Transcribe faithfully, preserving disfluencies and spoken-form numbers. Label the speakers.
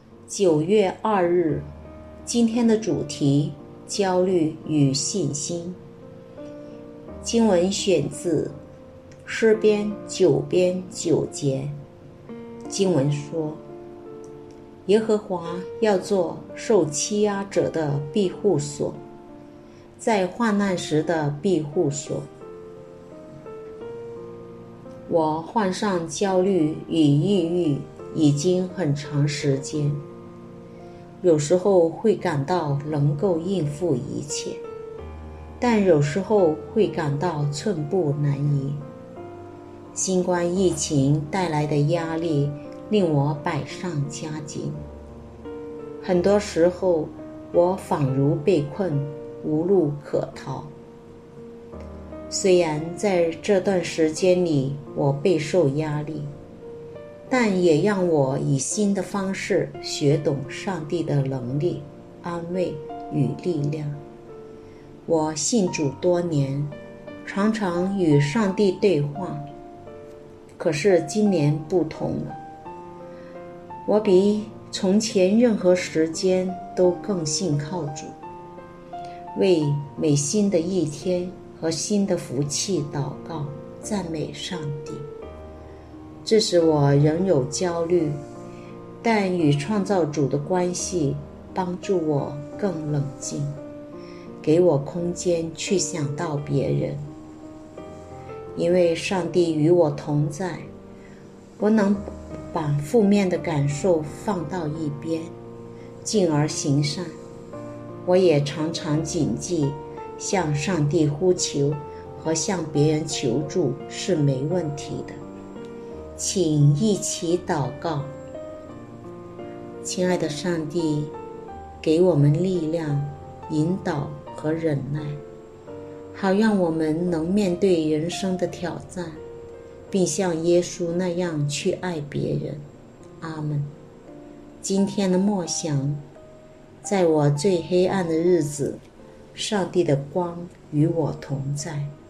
Speaker 1: 九月二日，今天的主题：焦虑与信心。经文选自诗篇九篇九节。经文说：耶和华要做受欺压者的庇护所，在患难时的庇护所。我患上焦虑与抑郁已经很长时间，有时候会感到能够应付一切，但有时候会感到寸步难移。新冠疫情带来的压力令我百上加斤，很多时候我仿如被困，无路可逃。虽然在这段时间里我备受压力，但也让我以新的方式学懂上帝的能力、安慰与力量。我信主多年，常常与上帝对话，可是今年不同了，我比从前任何时间都更信靠主，为每新的一天和新的福气祷告，赞美上帝。这使我仍有焦虑，但与创造主的关系帮助我更冷静，给我空间去想到别人。因为上帝与我同在，我能把负面的感受放到一边，进而行善。我也常常谨记，向上帝呼求和向别人求助是没问题的。请一起祷告。亲爱的上帝，给我们力量、引导和忍耐，好让我们能面对人生的挑战，并像耶稣那样去爱别人。阿们。今天的默想：在我最黑暗的日子，上帝的光与我同在。